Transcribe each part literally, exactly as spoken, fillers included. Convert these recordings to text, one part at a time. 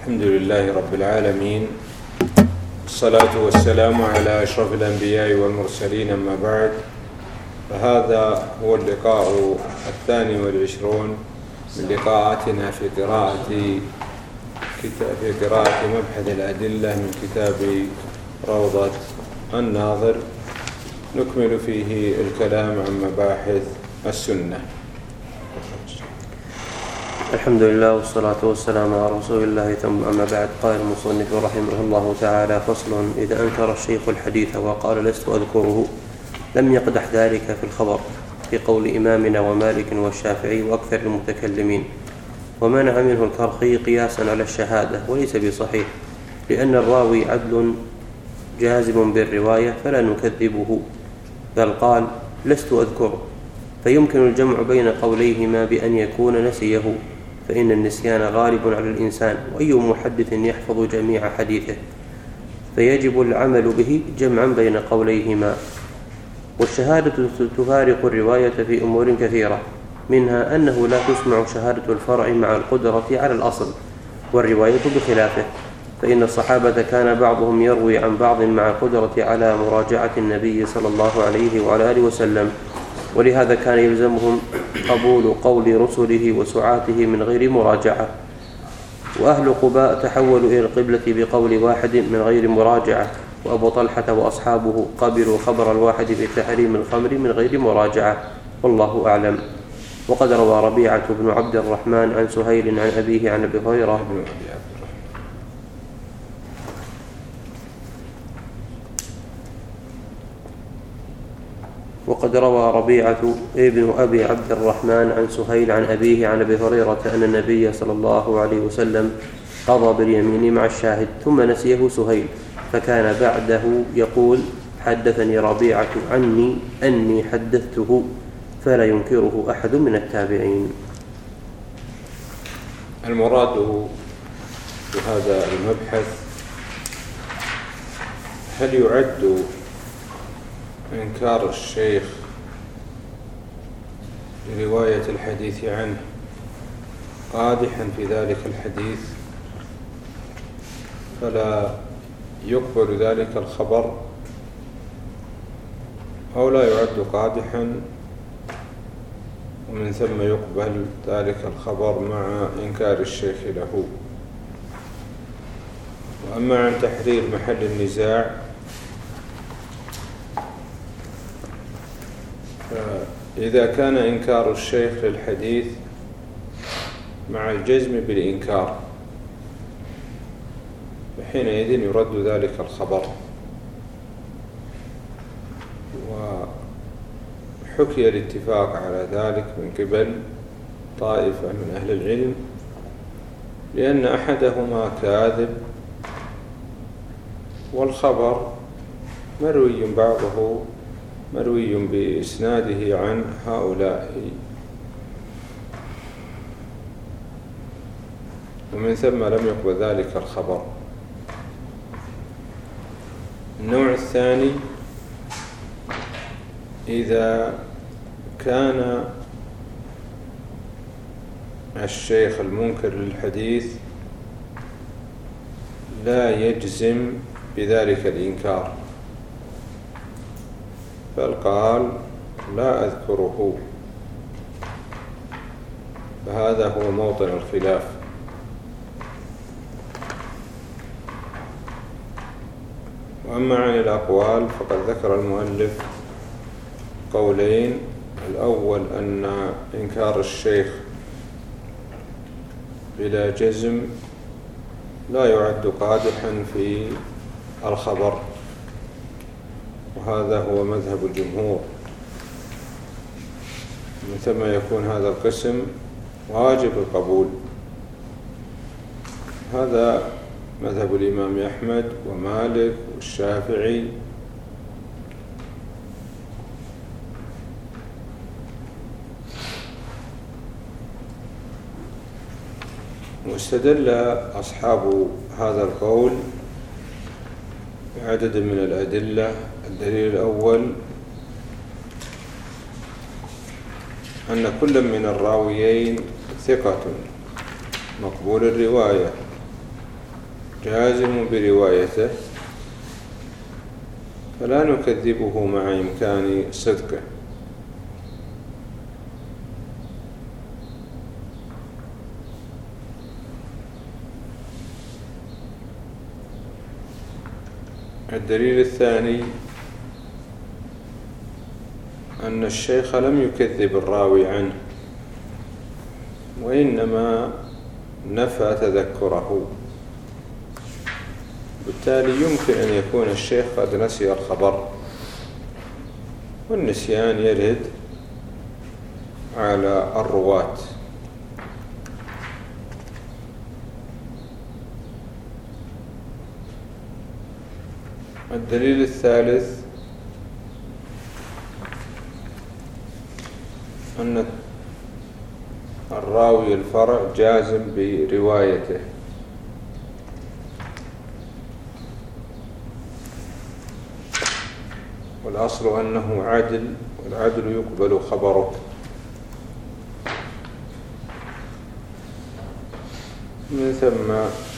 الحمد لله رب العالمين، والصلاة والسلام على أشرف الأنبياء والمرسلين، أما بعد، فهذا هو اللقاء الثاني والعشرون من لقاءاتنا في قراءة في قراءة مبحث الأدلة من كتاب روضة الناظر، نكمل فيه الكلام عن مباحث السنة. الحمد لله والصلاة والسلام على رسول الله، ثم أما بعد. قال المصنف رحمه الله تعالى: فصل: إذا أنكر الشيخ الحديث وقال لست أذكره لم يقدح ذلك في الخبر، في قول إمامنا ومالك والشافعي وأكثر المتكلمين، ومنع منه الكرخي قياسا على الشهادة، وليس بصحيح، لأن الراوي عدل جازم بالرواية فلا نكذبه، بل قال لست أذكره، فيمكن الجمع بين قوليهما بأن يكون نسيه، فإن النسيان غالب على الإنسان، وأي محدث يحفظ جميع حديثه، فيجب العمل به جمعا بين قوليهما. والشهادة تفارق الرواية في أمور كثيرة، منها أنه لا تسمع شهادة الفرع مع القدرة على الأصل، والرواية بخلافه، فإن الصحابة كان بعضهم يروي عن بعض مع القدرة على مراجعة النبي صلى الله عليه وعلى آله وسلم، ولهذا كان يلزمهم قبول قول رسله وسعاته من غير مراجعة. وأهل قباء تحولوا إلى القبلة بقول واحد من غير مراجعة، وأبو طلحة وأصحابه قبلوا خبر الواحد بتحريم الخمر من غير مراجعة، والله أعلم. وقد روى ربيعة بن عبد الرحمن عن سهيل عن أبيه عن أبي هريرة وقد روى ربيعة ابن أبي عبد الرحمن عن سهيل عن أبيه عن أبي هريرة أن النبي صلى الله عليه وسلم قضى باليمين مع الشاهد، ثم نسيه سهيل، فكان بعده يقول: حدثني ربيعة عني أني حدثته، فلا ينكره أحد من التابعين. المراد بهذا المبحث: هل يعد إنكار الشيخ لرواية الحديث عنه قادحا في ذلك الحديث فلا يقبل ذلك الخبر، أو لا يعد قادحا ومن ثم يقبل ذلك الخبر مع إنكار الشيخ له؟ وأما عن تحرير محل النزاع، فإذا كان إنكار الشيخ للحديث مع الجزم بالإنكار، فحينئذ يرد ذلك الخبر. وحكي الاتفاق على ذلك من قبل طائفة من أهل العلم، لأن أحدهما كاذب والخبر مروي بعضه مروي بإسناده عن هؤلاء، ومن ثم لم يقبل ذلك الخبر. النوع الثاني: إذا كان الشيخ المنكر للحديث لا يجزم بذلك الإنكار، بل قال لا أذكره، فهذا هو موطن الخلاف. وأما عن الأقوال فقد ذكر المؤلف قولين: الأول أن إنكار الشيخ بلا جزم لا يعد قادحا في الخبر، وهذا هو مذهب الجمهور، من ثم يكون هذا القسم واجب القبول. هذا مذهب الإمام أحمد ومالك والشافعي. واستدل أصحاب هذا القول بعدد من الأدلة. الدليل الأول: أن كل من الراويين ثقة مقبول الرواية، جازم بروايته فلا نكذبه مع إمكان صدقه. الدليل الثاني أن الشيخ لم يكذب الراوي عنه، وإنما نفى تذكره، بالتالي يمكن أن يكون الشيخ قد نسي الخبر، والنسيان يرد على الرواة. الدليل الثالث أن الراوي الفرع جازم بروايته، والأصل أنه عدل، والعدل يقبل خبره. من ثم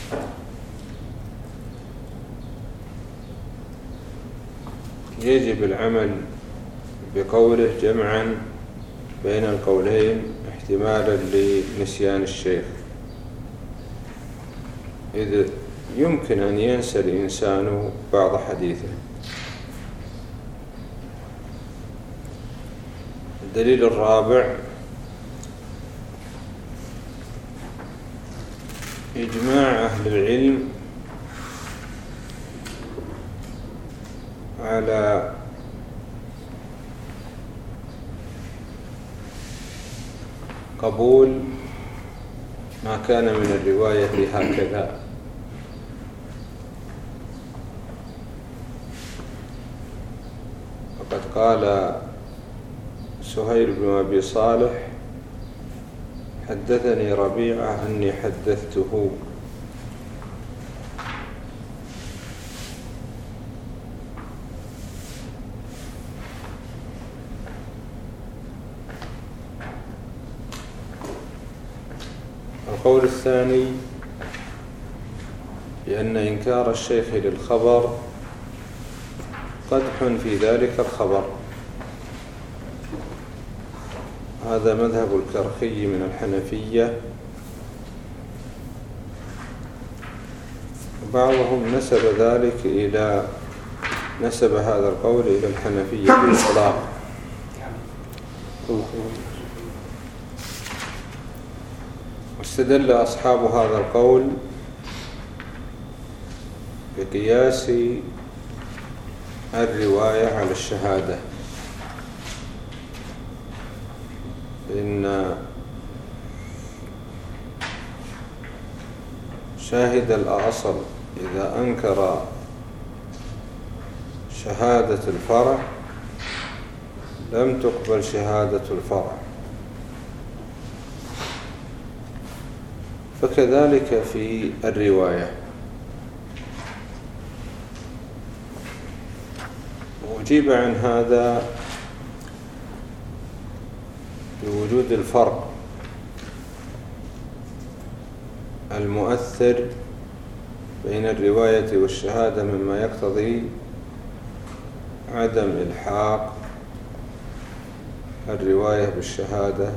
يجب العمل بقوله جمعا بين القولين احتمالا لنسيان الشيخ، إذ يمكن أن ينسى الإنسان بعض حديثه. الدليل الرابع إجماع أهل العلم على قبول ما كان من الرواية هكذا، وقد قال سهيل بن أبي صالح حدثني ربيعة أني حدثته، القول الثاني بأن إنكار الشيخ للخبر قدح في ذلك الخبر، هذا مذهب الكرخي من الحنفية، وبعضهم نسب ذلك إلى نسب هذا القول إلى الحنفية بالإطلاق، واستدل أصحاب هذا القول بقياس الرواية على الشهادة، إن شاهد الأصل إذا أنكر شهادة الفرع لم تقبل شهادة الفرع، فكذلك في الرواية. وأجيب عن هذا بوجود الفرق المؤثر بين الرواية والشهادة مما يقتضي عدم إلحاق الرواية بالشهادة.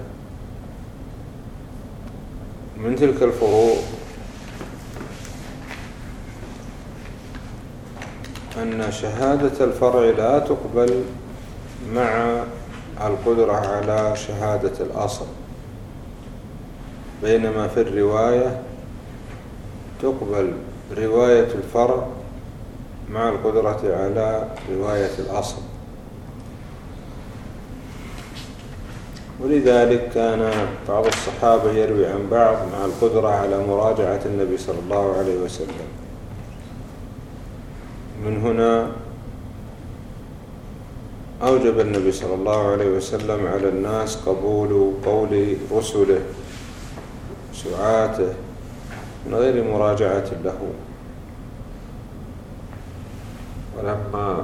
من تلك الفروق أن شهادة الفرع لا تقبل مع القدرة على شهادة الأصل، بينما في الرواية تقبل رواية الفرع مع القدرة على رواية الأصل. ولذلك كان بعض الصحابة يروي عن بعض مع القدرة على مراجعة النبي صلى الله عليه وسلم. من هنا أوجب النبي صلى الله عليه وسلم على الناس قبول قول رسله سعاته من غير مراجعة له. ولما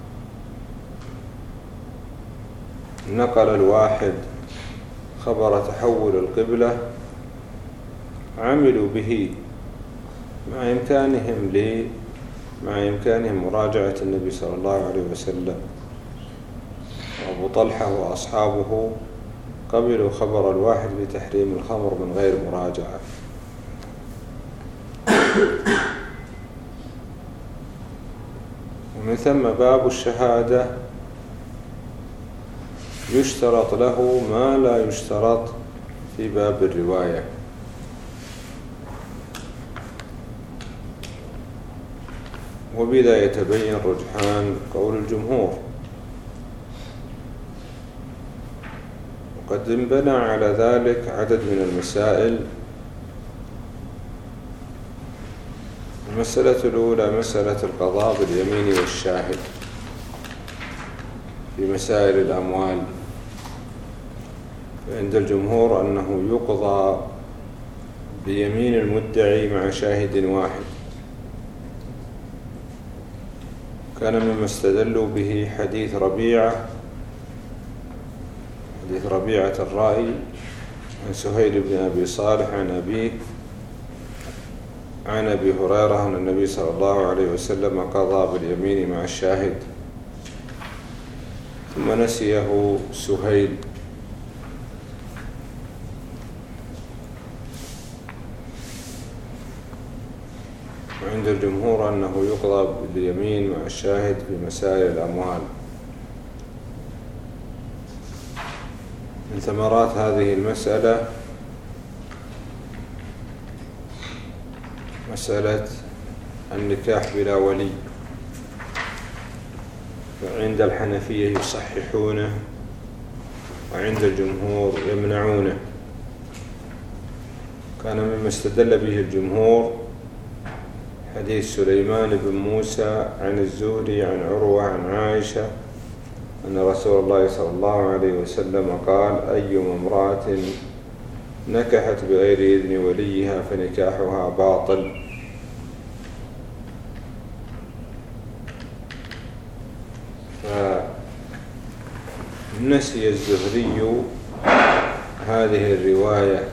نقل الواحد خبر تحول القبلة عملوا به مع إمكانهم لي مع إمكانهم مراجعة النبي صلى الله عليه وسلم. وأبو طلحة وأصحابه قبلوا خبر الواحد بتحريم الخمر من غير مراجعة. ومن ثم باب الشهادة يشترط له ما لا يشترط في باب الرواية. وبذا يتبين رجحان قول الجمهور. وقد انبنى على ذلك عدد من المسائل. المسألة الأولى مسألة القضاء باليمين والشاهد في مسائل الأموال. عند الجمهور أنه يقضى بيمين المدعي مع شاهد واحد. كان مما استدلوا به حديث ربيعة حديث ربيعة الرائي عن سهيل بن أبي صالح عن أبيه عن أبي هريرة أن النبي صلى الله عليه وسلم قضى باليمين مع الشاهد ثم نسيه سهيل. وعند الجمهور أنه يقضى باليمين مع الشاهد في مسائل الأموال. من ثمرات هذه المسألة مسألة النكاح بلا ولي. فعند الحنفية يصححونه وعند الجمهور يمنعونه. كان مما استدل به الجمهور حديث سليمان بن موسى عن الزهري عن عروة عن عائشة أن رسول الله صلى الله عليه وسلم قال: أيما امرأة نكحت بغير إذن وليها فنكاحها باطل. فنسي الزهري هذه الرواية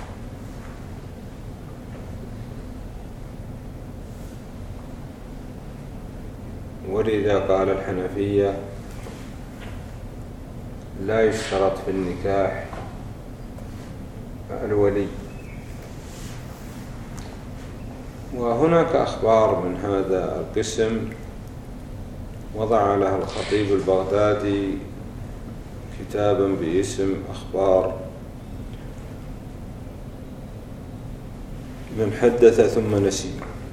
ولذا قال الحنفية لا يشترط في النكاح الولي. وهناك أخبار من هذا القسم وضع لها الخطيب البغدادي كتابا باسم أخبار من حدث ثم نسي.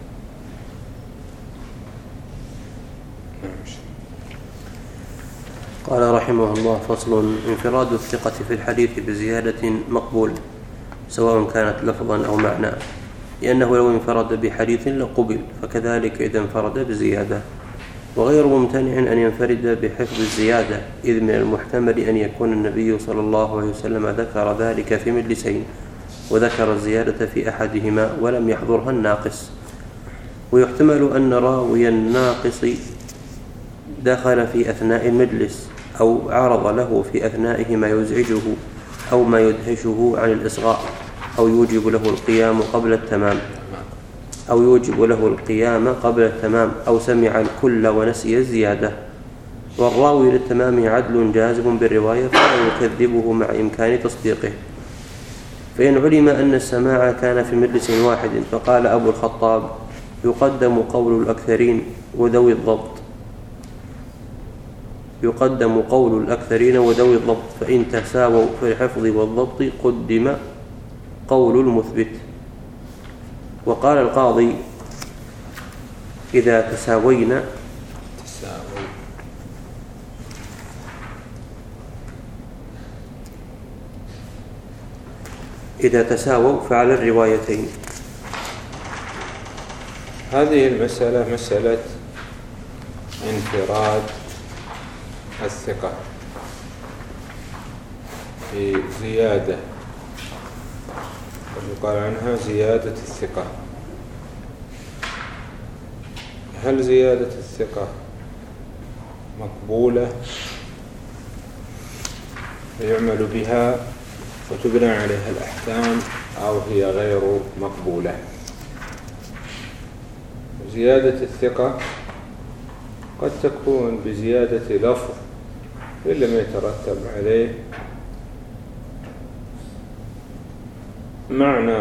قال رحمه الله: فصل: انفراد الثقة في الحديث بزيادة مقبول سواء كانت لفظا أو معنى، لأنه لو انفرد بحديث لقبل، فكذلك إذا انفرد بزيادة. وغير ممتنع أن ينفرد بحفظ الزيادة، إذ من المحتمل أن يكون النبي صلى الله عليه وسلم ذكر ذلك في مجلسين، وذكر الزيادة في أحدهما ولم يحضرها الناقص. ويحتمل أن راوي الناقص دخل في أثناء المجلس أو عرض له في أثنائه ما يزعجه أو ما يدهشه عن الإصغاء، أو يوجب له القيام قبل التمام أو يوجب له القيام قبل التمام أو سمع الكل ونسي الزيادة. والراوي للتمام عدل جازم بالرواية فلا يكذبه مع إمكان تصديقه. فإن علم أن السماع كان في مجلس واحد فقال أبو الخطاب: يقدم قول الأكثرين وذوي الضبط يقدم قول الأكثرين وذوي الضبط فإن تساووا في الحفظ والضبط قدم قول المثبت. وقال القاضي: إذا تساوينا إذا تساووا فعلى الروايتين. هذه المسألة مسألة انفراد الثقة في زيادة، يقال عنها زيادة الثقة. هل زيادة الثقة مقبولة فيعمل بها وتبنى عليها الأحكام، أو هي غير مقبولة؟ زيادة الثقة قد تكون بزيادة لفظ إن لم يترتب عليه معنى.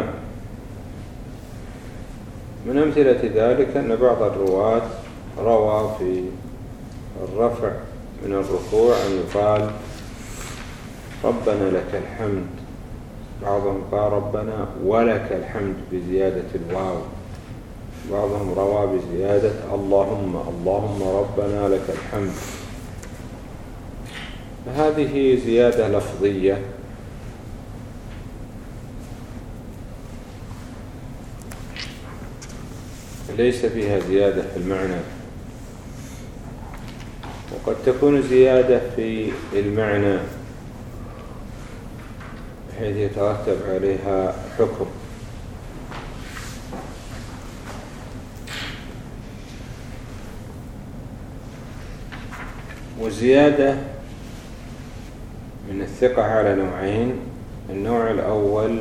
من أمثلة ذلك أن بعض الرواة روى في الرفع من الركوع أن يقال ربنا لك الحمد، بعضهم قال ربنا ولك الحمد بزيادة الواو، بعضهم روى بزيادة اللهم اللهم ربنا لك الحمد. فهذه زيادة لفظية ليس فيها زيادة في المعنى، وقد تكون زيادة في المعنى بحيث يترتب عليها حكم. وزيادة من الثقة على نوعين. النوع الأول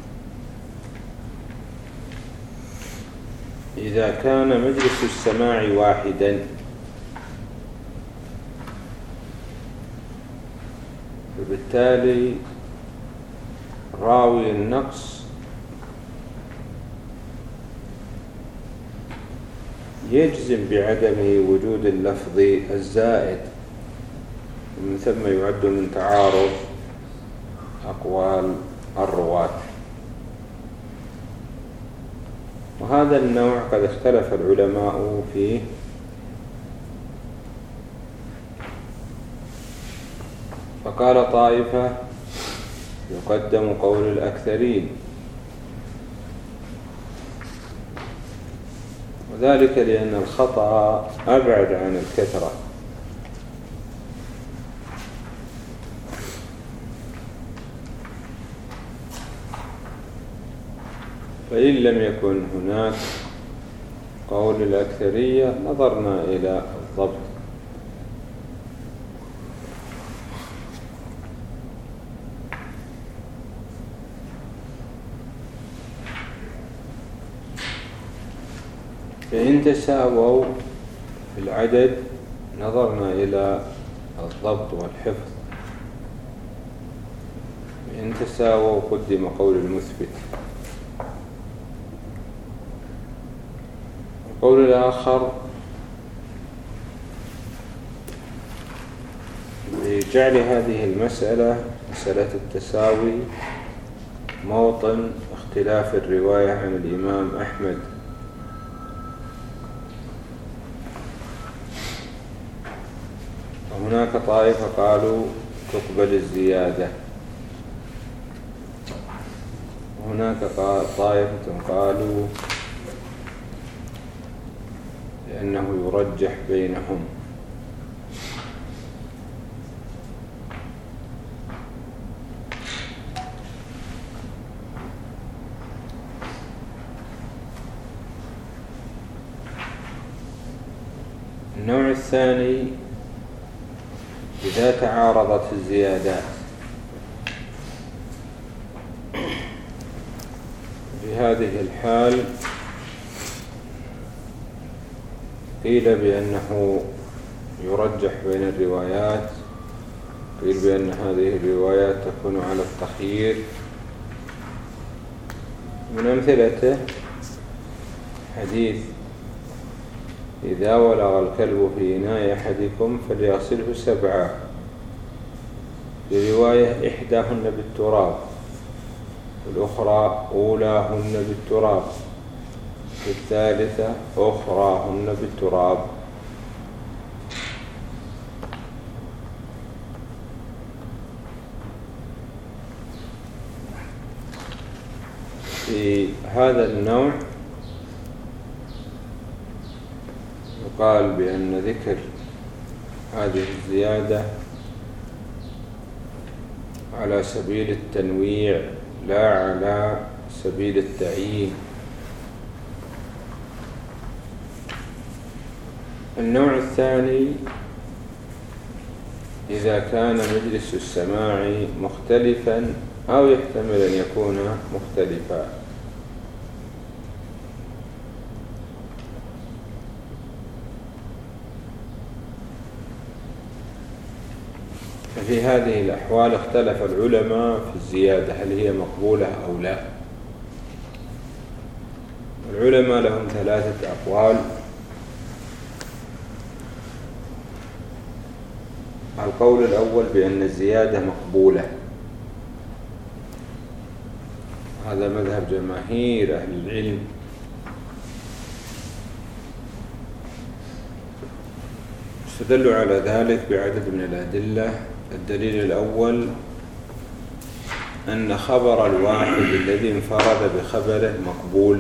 إذا كان مجلس السماع واحدا، فبالتالي راوي النقص يجزم بعدم وجود اللفظ الزائد، ومن ثم يعد من تعارض أقوال الرواة. وهذا النوع قد اختلف العلماء فيه، فقال طائفة يقدم قول الأكثرين، وذلك لأن الخطأ أبعد عن الكثرة، فإن لم يكن هناك قول الأكثرية نظرنا إلى الضبط. فإن تساووا في العدد نظرنا إلى الضبط والحفظ، وإن تساووا قدم قول المثبت. القول الآخر بجعل هذه المسألة مسألة التساوي موطن اختلاف الرواية عن الإمام أحمد، وهناك طائفة قالوا تقبل الزيادة، وهناك طائفة قالوا لأنه يرجح بينهم. النوع الثاني إذا تعارضت الزيادات، في هذه الحال قيل بأنه يرجح بين الروايات، قيل بأن هذه الروايات تكون على التخيير. من أمثلته حديث إذا ولغ الكلب في إناء أحدكم فليغسله سبعا، برواية إحداهن بالتراب، والأخرى أولاهن بالتراب، الثالثة أخراهن بالتراب. في هذا النوع يقال بأن ذكر هذه الزيادة على سبيل التنويع لا على سبيل التعيين. النوع الثاني إذا كان مجلس السماع مختلفا أو يحتمل أن يكون مختلفا، ففي هذه الأحوال اختلف العلماء في الزيادة هل هي مقبولة أو لا. العلماء لهم ثلاثة أقوال. القول الأول بأن الزيادة مقبولة، هذا مذهب جماهير أهل العلم. استدلوا على ذلك بعدد من الأدلة. الدليل الأول أن خبر الواحد الذي انفرد بخبره مقبول،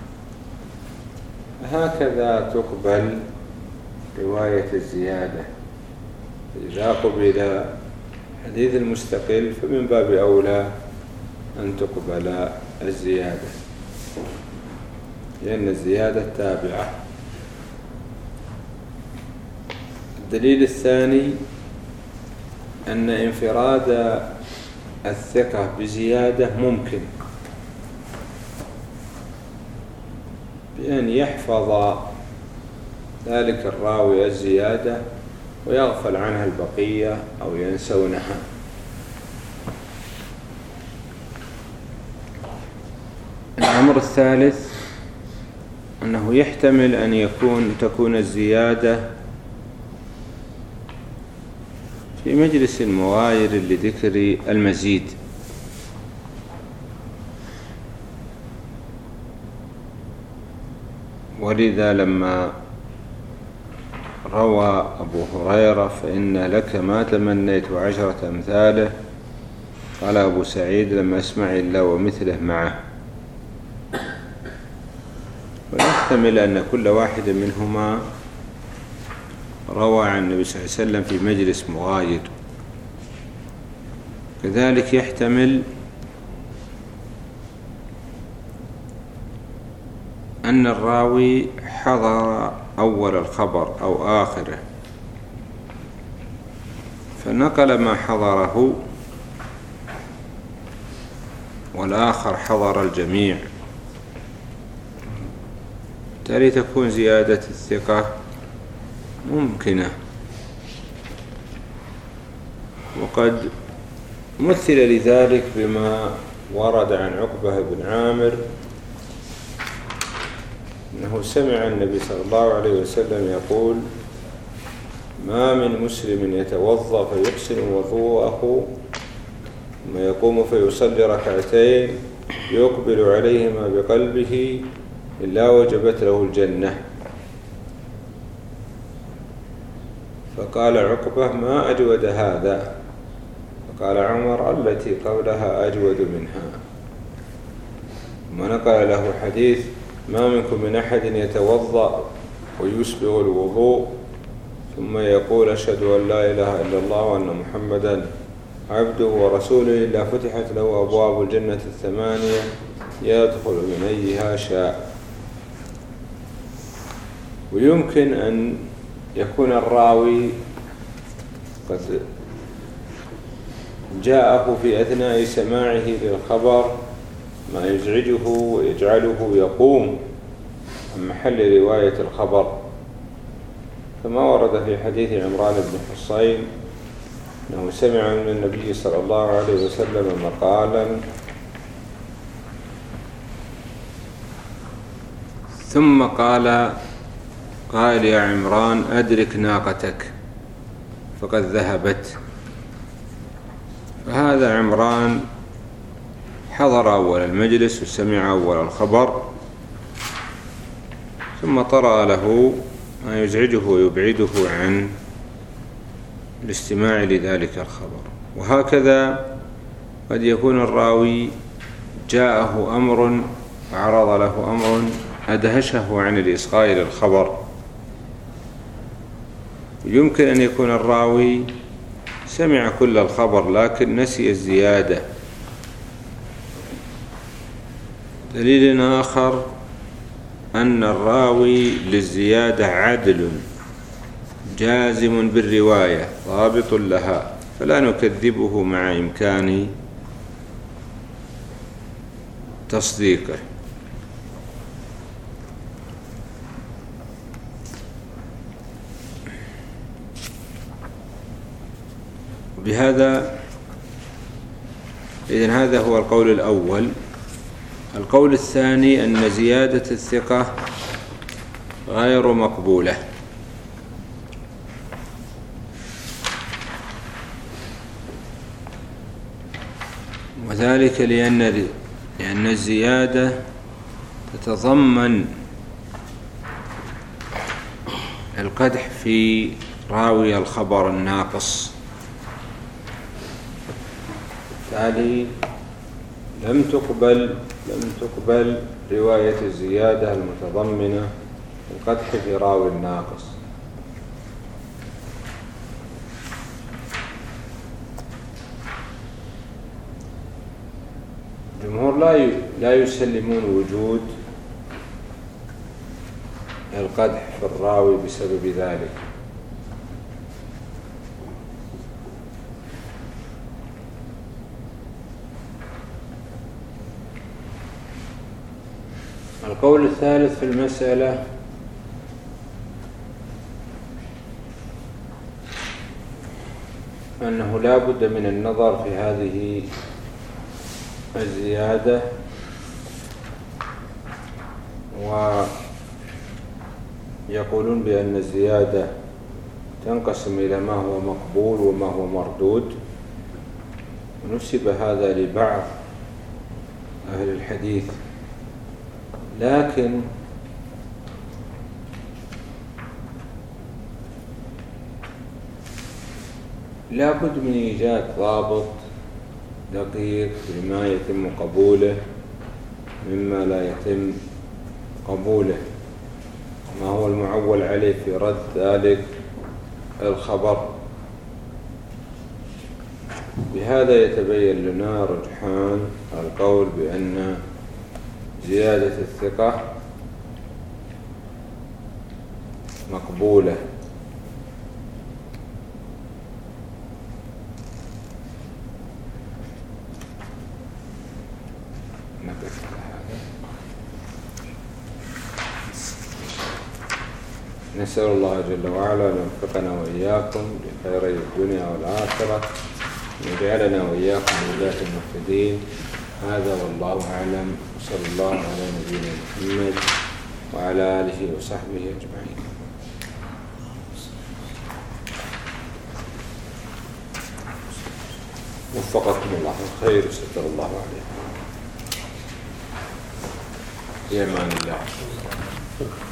هكذا تقبل رواية الزيادة. إذا قبل حديث المستقل فمن باب أولى أن تقبل الزيادة، لأن الزيادة تابعة. الدليل الثاني أن انفراد الثقة بزيادة ممكن، بأن يحفظ ذلك الراوي الزيادة ويغفل عنها البقية أو ينسونها. الأمر الثالث أنه يحتمل أن يكون تكون الزيادة في مجلس مغاير لذكر المزيد، ولذا لما روى أبو هريرة فإن لك ما تمنيت وعشرة أمثاله، قال أبو سعيد لم أسمع إلا ومثله معه. ويحتمل أن كل واحد منهما روى عن النبي صلى الله عليه وسلم في مجلس مغاير. كذلك يحتمل أن الراوي حضر أول الخبر أو آخره فنقل ما حضره، والآخر حضر الجميع، بالتالي تكون زيادة الثقة ممكنة. وقد مثل لذلك بما ورد عن عقبة بن عامر أنه سمع النبي صلى الله عليه وسلم يقول: ما من مسلم يتوضأ فيحسن وضوءه ثم يقوم فيصلي ركعتين يقبل عليهما بقلبه إلا وجبت له الجنة. فقال عقبة: ما أجود هذا؟ فقال عمر: التي قولها أجود منها. ونقل له حديث: ما منكم من أحد يتوضأ ويسبغ الوضوء ثم يقول: أشهد أن لا إله إلا الله وأن محمدا عبده ورسوله إلا فتحت له أبواب الجنة الثمانية يدخل من أيها شاء. ويمكن أن يكون الراوي قد جاءه في أثناء سماعه للخبر ما يزعجه ويجعله يقوم عن محل رواية الخبر، كما ورد في حديث عمران بن حصين أنه سمع من النبي صلى الله عليه وسلم مقالا ثم قال قال: يا عمران أدرك ناقتك فقد ذهبت. فهذا عمران حضر أول المجلس وسمع أول الخبر، ثم طرأ له ما يزعجه ويبعده عن الاستماع لذلك الخبر. وهكذا قد يكون الراوي جاءه أمر عرض له أمر أدهشه عن الإصغاء للخبر. يمكن أن يكون الراوي سمع كل الخبر لكن نسي الزيادة. دليل آخر أن الراوي للزيادة عدل جازم بالرواية ضابط لها، فلا نكذبه مع إمكان تصديقه. بهذا إذن هذا هو القول الأول. القول الثاني أن زيادة الثقة غير مقبولة، وذلك لأن لأن الزيادة تتضمن القدح في راوي الخبر الناقص، بالتالي لم تقبل لم تقبل رواية الزيادة المتضمنة القدح في راوي الناقص. الجمهور لا لا يسلمون وجود القدح في الراوي بسبب ذلك، القول الثالث في المسألة أنه لا بد من النظر في هذه الزيادة، ويقولون بأن الزيادة تنقسم إلى ما هو مقبول وما هو مردود، ونسب هذا لبعض أهل الحديث، لكن لا بد من إيجاد ضابط دقيق لما يتم قبوله مما لا يتم قبوله، ما هو المعول عليه في رد ذلك الخبر. بهذا يتبين لنا رجحان القول بأن زيادة الثقة مقبولة، نسأل الله جل وعلا أن يوفقنا وإياكم لخيري الدنيا والآخرة، ويجعلنا وإياكم هداة المهتدين. هذا والله أعلم، وصلى الله على نبينا محمد وعلى آله وصحبه أجمعين. وفقكم الله الخير وستر الله عليكم. في أمان الله.